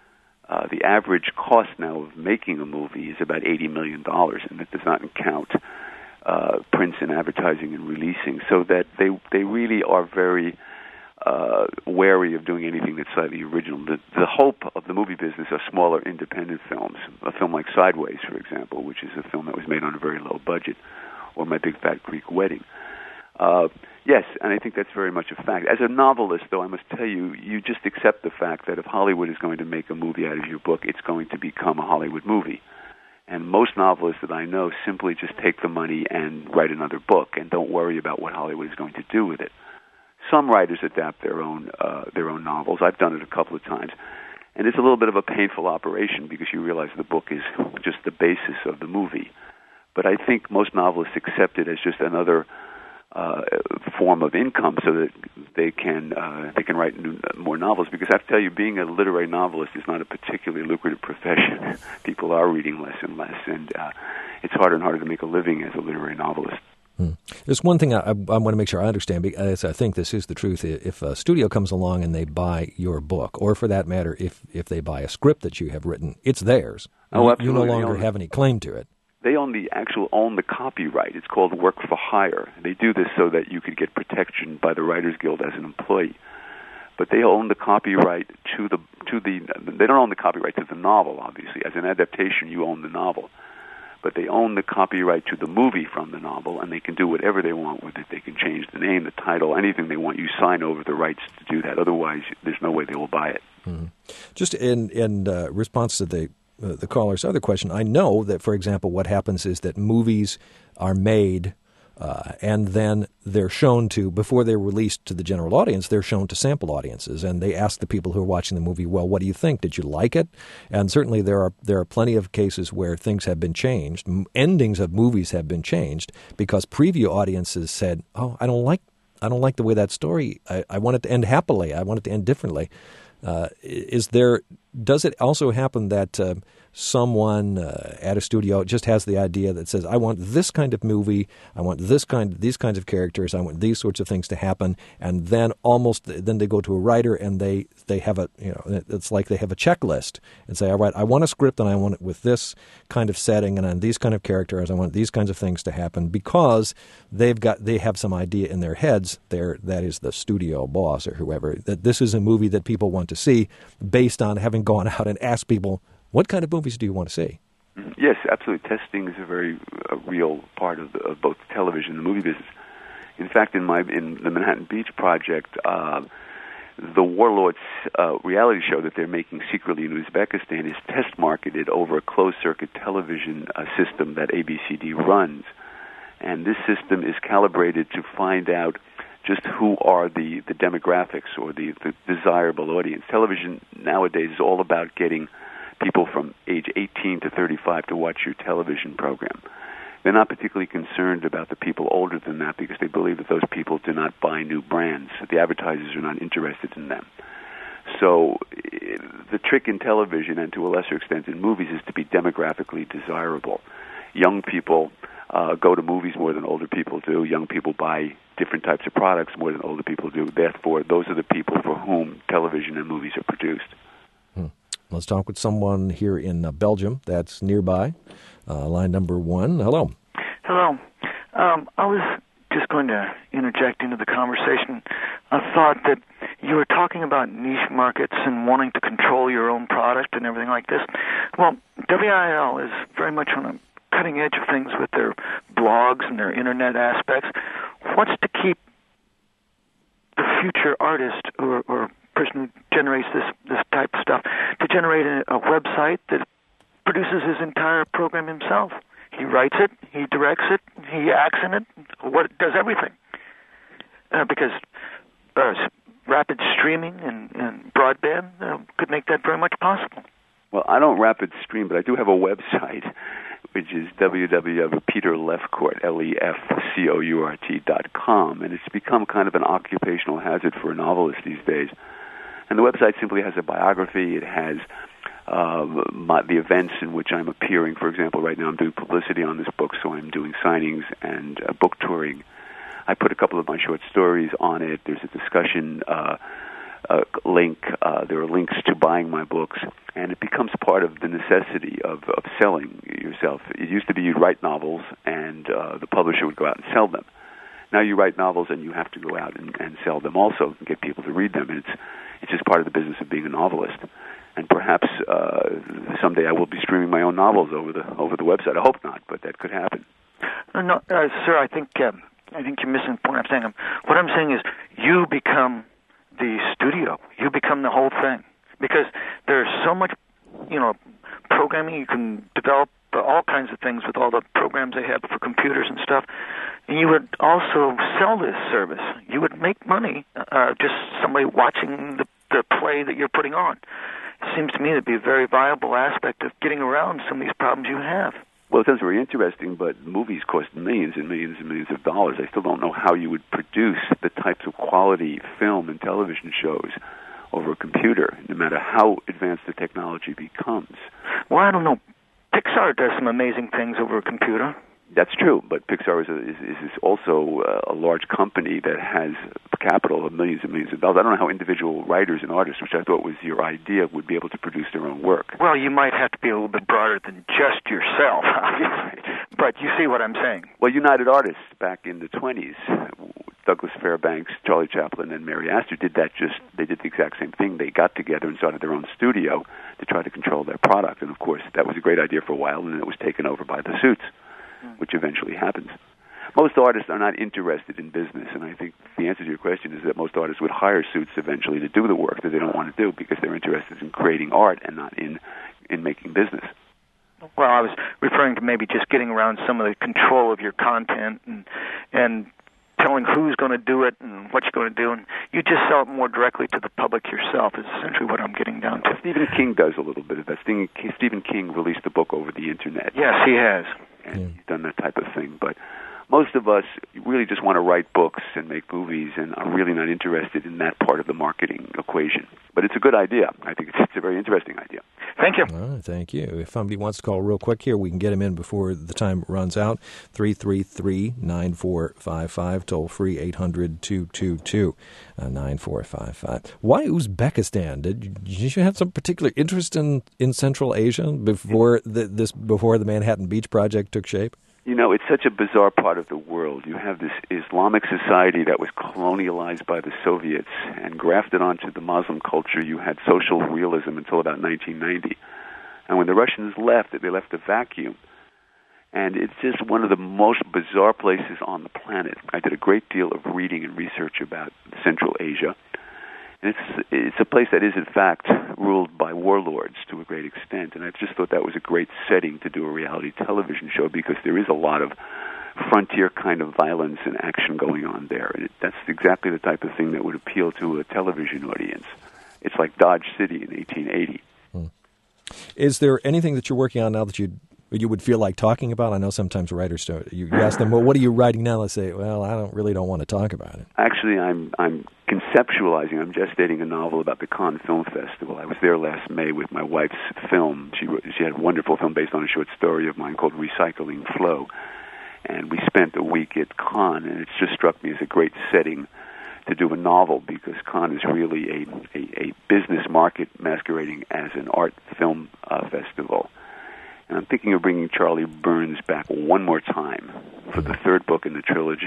Uh, the average cost now of making a movie is about eighty million dollars, and that does not count uh, prints and advertising and releasing, so that they they really are very uh, wary of doing anything that's slightly original. The, the hope of the movie business are smaller independent films, a film like Sideways, for example, which is a film that was made on a very low budget, or My Big Fat Greek Wedding. Uh, yes, and I think that's very much a fact. As a novelist, though, I must tell you, you just accept the fact that if Hollywood is going to make a movie out of your book, it's going to become a Hollywood movie. And most novelists that I know simply just take the money and write another book and don't worry about what Hollywood is going to do with it. Some writers adapt their own uh, their own novels. I've done it a couple of times. And it's a little bit of a painful operation because you realize the book is just the basis of the movie. But I think most novelists accept it as just another Uh, form of income, so that they can uh, they can write new, more novels. Because I have to tell you, being a literary novelist is not a particularly lucrative profession. People are reading less and less, and uh, it's harder and harder to make a living as a literary novelist. Hmm. There's one thing I, I, I want to make sure I understand, because I think this is the truth. If a studio comes along and they buy your book, or for that matter, if if they buy a script that you have written, it's theirs. Oh, absolutely. You no longer have any claim to it. They own the actual own the copyright. It's called work for hire. They do this so that you could get protection by the Writers Guild as an employee. But they own the copyright to the to the. They don't own the copyright to the novel, obviously. As an adaptation, you own the novel, but they own the copyright to the movie from the novel, and they can do whatever they want with it. They can change the name, the title, anything they want. You sign over the rights to do that. Otherwise, there's no way they will buy it. Mm-hmm. Just in in uh, response to the uh, the caller's other question, I know that, for example, what happens is that movies are made uh, and then they're shown to, before they're released to the general audience, they're shown to sample audiences. And they ask the people who are watching the movie, well, what do you think? Did you like it? And certainly there are there are plenty of cases where things have been changed. M- endings of movies have been changed because preview audiences said, oh, I don't like I don't like the way that story, I, I want it to end happily. I want it to end differently. Uh, is there, does it also happen that uh, someone uh, at a studio just has the idea that says, I want this kind of movie, I want this kind, these kinds of characters, I want these sorts of things to happen, and then almost, then they go to a writer and they, they have a, you know, it's like they have a checklist and say, all right, I want a script and I want it with this kind of setting and on these kind of characters, I want these kinds of things to happen because they've got, they have some idea in their heads, there, that is the studio boss or whoever, that this is a movie that people want to see based on having gone out and asked people, what kind of movies do you want to see? Yes, absolutely. Testing is a very uh, real part of, the, of both television and the movie business. In fact, in my in the Manhattan Beach project, uh, the Warlords uh, reality show that they're making secretly in Uzbekistan is test marketed over a closed-circuit television uh, system that A B C D runs. And this system is calibrated to find out just who are the, the demographics or the, the desirable audience. Television nowadays is all about getting people from age eighteen to thirty-five to watch your television program. They're not particularly concerned about the people older than that because they believe that those people do not buy new brands. The advertisers are not interested in them. So the trick in television, and to a lesser extent in movies, is to be demographically desirable. Young people uh, go to movies more than older people do. Young people buy different types of products more than older people do. Therefore, those are the people for whom television and movies are produced. Hmm. Let's talk with someone here in uh, Belgium that's nearby. Uh, line number one. Hello. Hello. Um, I was just going to interject into the conversation a thought that you were talking about niche markets and wanting to control your own product and everything like this. Well, W I L is very much on a cutting edge of things with their blogs and their internet aspects. What's to keep the future artist or, or person who generates this, this type of stuff to generate a, a website that produces his entire program himself? He writes it, he directs it, he acts in it, what does everything. Uh, because uh, rapid streaming and, and broadband uh, could make that very much possible. Well, I don't rapid stream, but I do have a website, which is w w w dot peter lefcourt, L E F C O U R T dot com, and it's become kind of an occupational hazard for a novelist these days. And the website simply has a biography. It has uh, my, the events in which I'm appearing. For example, right now I'm doing publicity on this book, so I'm doing signings and uh, book touring. I put a couple of my short stories on it. There's a discussion uh, uh, link. Uh, there are links to buying my books, and it becomes part of the necessity of, of selling yourself. It used to be you'd write novels, and uh, the publisher would go out and sell them. Now you write novels, and you have to go out and, and sell them also and get people to read them. And it's it's just part of the business of being a novelist. And perhaps uh, someday I will be streaming my own novels over the over the website. I hope not, but that could happen. Uh, no, uh, sir, I think uh, I think you're missing the point I'm saying. What I'm saying is you become the studio. You become the whole thing. Because there's so much, you know, programming. You can develop all kinds of things with all the programs they have for computers and stuff. And you would also sell this service. You would make money, uh, just somebody watching the, the play that you're putting on. It seems to me to be a very viable aspect of getting around some of these problems you have. Well, it sounds very interesting, but movies cost millions and millions and millions of dollars. I still don't know how you would produce the types of quality film and television shows over a computer, no matter how advanced the technology becomes. Well, I don't know. Pixar does some amazing things over a computer. That's true, but Pixar is, a, is, is also a large company that has capital of millions and millions of dollars. I don't know how individual writers and artists, which I thought was your idea, would be able to produce their own work. Well, you might have to be a little bit broader than just yourself, obviously. But you see what I'm saying. Well, United Artists back in the twenties, Douglas Fairbanks, Charlie Chaplin, and Mary Astor did that just, they did the exact same thing. They got together and started their own studio to try to control their product. And, of course, that was a great idea for a while, and then it was taken over by the Suits, which eventually happens. Most artists are not interested in business, and I think the answer to your question is that most artists would hire Suits eventually to do the work that they don't want to do because they're interested in creating art and not in in in making business. Well, I was referring to maybe just getting around some of the control of your content and and telling who's going to do it and what you're going to do, and you just sell it more directly to the public yourself is essentially what I'm getting down to. Stephen King does a little bit of that. Stephen King released a book over the Internet. Yes, he has. And yeah. he's done that type of thing. But most of us really just want to write books and make movies and are really not interested in that part of the marketing equation. But it's a good idea. I think it's, it's a very interesting idea. Thank you. All right, thank you. If somebody wants to call real quick here, we can get him in before the time runs out. three three three, nine four five five, toll free eight hundred, two two two, nine four five five. Why Uzbekistan? Did, did you have some particular interest in, in Central Asia before the, this before the Manhattan Beach Project took shape? You know, it's such a bizarre part of the world. You have this Islamic society that was colonialized by the Soviets and grafted onto the Muslim culture. You had social realism until about nineteen ninety. And when the Russians left, they left a vacuum. And it's just one of the most bizarre places on the planet. I did a great deal of reading and research about Central Asia. And it's, it's a place that is, in fact, ruled by warlords to a great extent. And I just thought that was a great setting to do a reality television show because there is a lot of frontier kind of violence and action going on there. And it, that's exactly the type of thing that would appeal to a television audience. It's like Dodge City in eighteen eighty. Hmm. Is there anything that you're working on now that you you would feel like talking about? I know sometimes writers don't. You, you ask them, well, what are you writing now? They say, well, I don't really don't want to talk about it. Actually, I'm I'm conceptualizing. I'm gestating a novel about the Cannes Film Festival. I was there last May with my wife's film. She wrote, she had a wonderful film based on a short story of mine called Recycling Flow. And we spent a week at Cannes, and it's just struck me as a great setting to do a novel because Cannes is really a, a, a business market masquerading as an art film uh, festival. And I'm thinking of bringing Charlie Burns back one more time for the third book in the trilogy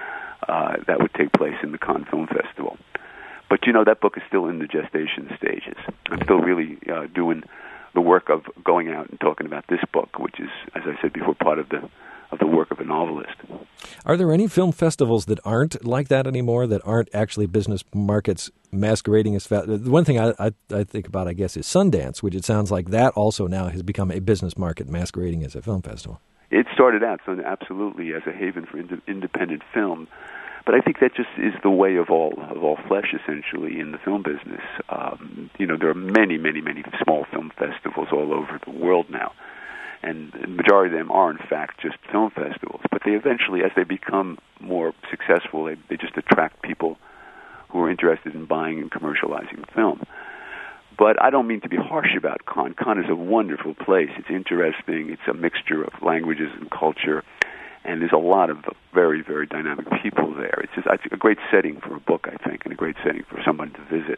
uh, that would take place in the Cannes Film Festival. But, you know, that book is still in the gestation stages. I'm still really uh, doing the work of going out and talking about this book, which is, as I said before, part of the of the work of a novelist. Are there any film festivals that aren't like that anymore, that aren't actually business markets masquerading as... Fa- the one thing I, I, I think about, I guess, is Sundance, which it sounds like that also now has become a business market masquerading as a film festival. It started out so absolutely as a haven for ind- independent film, but I think that just is the way of all of all flesh, essentially, in the film business. Um, you know, there are many, many, many small film festivals all over the world now. And the majority of them are, in fact, just film festivals. But they eventually, as they become more successful, they, they just attract people who are interested in buying and commercializing film. But I don't mean to be harsh about Cannes. Cannes is a wonderful place. It's interesting. It's a mixture of languages and culture. And there's a lot of very, very dynamic people there. It's just it's a great setting for a book, I think, and a great setting for someone to visit.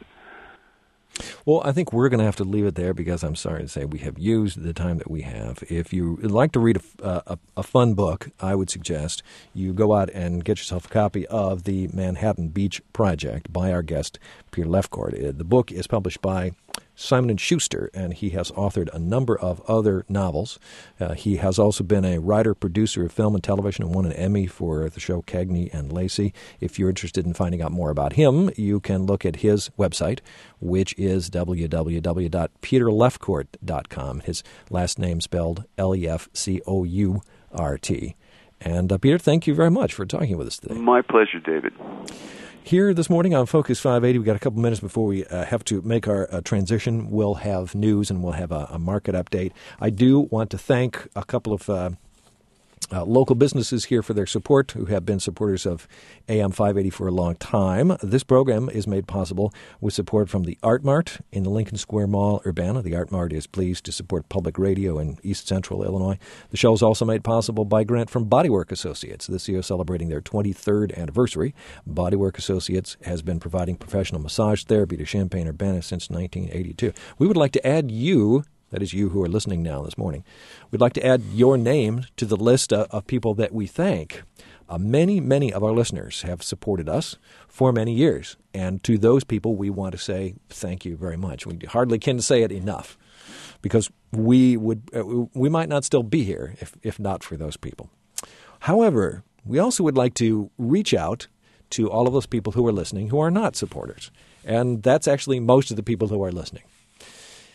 Well, I think we're going to have to leave it there because I'm sorry to say we have used the time that we have. If you would like to read a, a, a fun book, I would suggest you go out and get yourself a copy of the Manhattan Beach Project by our guest, Peter Lefcourt. The book is published by Simon and Schuster, and he has authored a number of other novels. Uh, he has also been a writer, producer of film and television and won an Emmy for the show Cagney and Lacey. If you're interested in finding out more about him, you can look at his website, which is w w w dot peter lefcourt dot com. His last name spelled L E F C O U R T. And uh, Peter, thank you very much for talking with us today. My pleasure, David. Here this morning on Focus five eighty, we've got a couple minutes before we uh, have to make our uh, transition. We'll have news and we'll have a, a market update. I do want to thank a couple of uh, uh, local businesses here for their support who have been supporters of A M five eighty for a long time. This program is made possible with support from the Art Mart in the Lincoln Square Mall, Urbana. The Art Mart is pleased to support public radio in East Central Illinois. The show is also made possible by grant from Bodywork Associates, this year celebrating their twenty-third anniversary. Bodywork Associates has been providing professional massage therapy to Champaign-Urbana since nineteen eighty-two. We would like to add you, that is you who are listening now this morning, we'd like to add your name to the list of, of people that we thank. Uh, many, many of our listeners have supported us for many years, and to those people we want to say thank you very much. We hardly can say it enough because we would uh, we might not still be here if, if not for those people. However, we also would like to reach out to all of those people who are listening who are not supporters, and that's actually most of the people who are listening.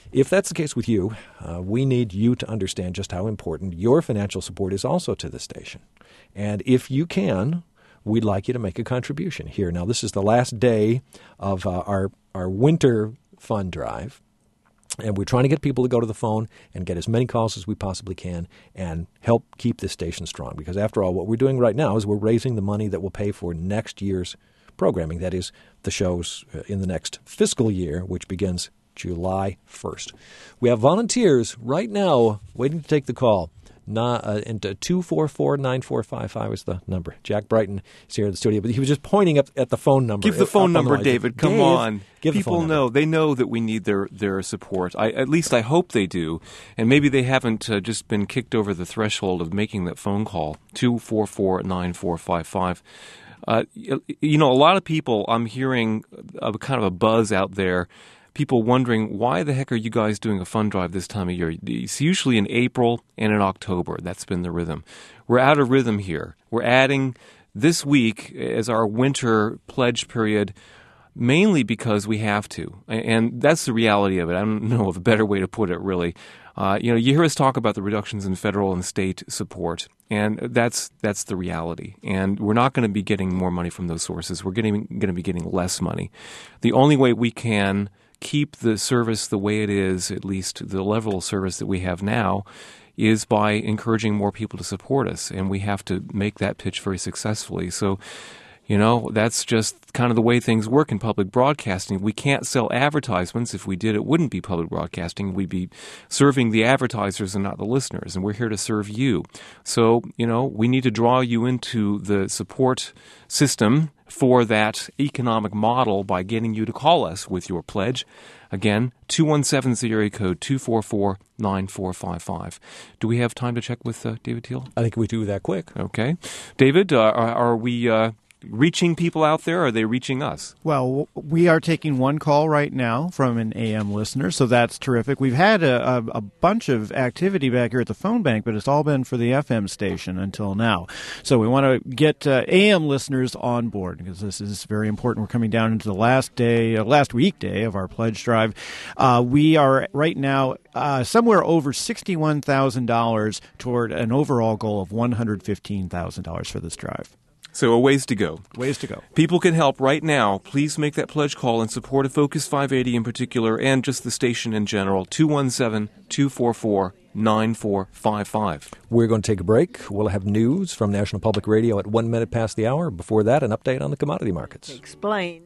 If that's the case with you, uh, we need you to understand just how important your financial support is also to the station. And if you can, we'd like you to make a contribution here. Now, this is the last day of uh, our, our winter fund drive. And we're trying to get people to go to the phone and get as many calls as we possibly can and help keep this station strong. Because after all, what we're doing right now is we're raising the money that will pay for next year's programming. That is, the shows in the next fiscal year, which begins July first. We have volunteers right now waiting to take the call. Not, uh, into two four four, nine four five five is the number. Jack Brighton is here in the studio, but he was just pointing up at the phone number. Give the phone number, David. Come Dave, on. Give People the phone know. number. They know that we need their, their support. I, at least I hope they do. And maybe they haven't uh, just been kicked over the threshold of making that phone call, two four four, nine four five five. Uh, you know, a lot of people, I'm hearing a, kind of a buzz out there, people wondering, why the heck are you guys doing a fund drive this time of year? It's usually in April and in October. That's been the rhythm. We're out of rhythm here. We're adding this week as our winter pledge period, mainly because we have to. And that's the reality of it. I don't know of a better way to put it, really. Uh, you know, you hear us talk about the reductions in federal and state support, and that's that's the reality. And we're not going to be getting more money from those sources. We're getting going to be getting less money. The only way we can keep the service the way it is, at least the level of service that we have now, is by encouraging more people to support us. And we have to make that pitch very successfully. So, you know, that's just kind of the way things work in public broadcasting. We can't sell advertisements. If we did, it wouldn't be public broadcasting. We'd be serving the advertisers and not the listeners. And we're here to serve you. So, you know, we need to draw you into the support system for that economic model by getting you to call us with your pledge. Again, two one seven is the area code, two four four, nine four five five. Do we have time to check with uh, David Teal? I think we do that quick. Okay. David, uh, are, are we uh, reaching people out there, or are they reaching us? Well, we are taking one call right now from an A M listener, so that's terrific. We've had a, a, a bunch of activity back here at the phone bank, but it's all been for the F M station until now. So we want to get uh, A M listeners on board because this is very important. We're coming down into the last day, uh, last weekday of our pledge drive. Uh, we are right now uh, somewhere over sixty-one thousand dollars toward an overall goal of one hundred fifteen thousand dollars for this drive. So a ways to go. Ways to go. People can help right now. Please make that pledge call in support of Focus five eighty in particular and just the station in general. two one seven, two four four, nine four five five. We're going to take a break. We'll have news from National Public Radio at one minute past the hour. Before that, an update on the commodity markets. Explains.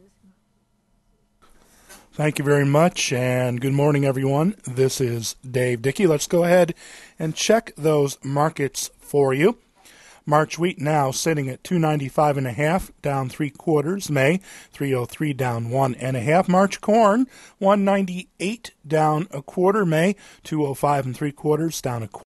Thank you very much, and good morning, everyone. This is Dave Dickey. Let's go ahead and check those markets for you. March wheat now sitting at two ninety-five and a half, down three quarters. May three oh three, down one and a half. March corn one ninety-eight, down a quarter. May two oh five and three quarters, down a quarter.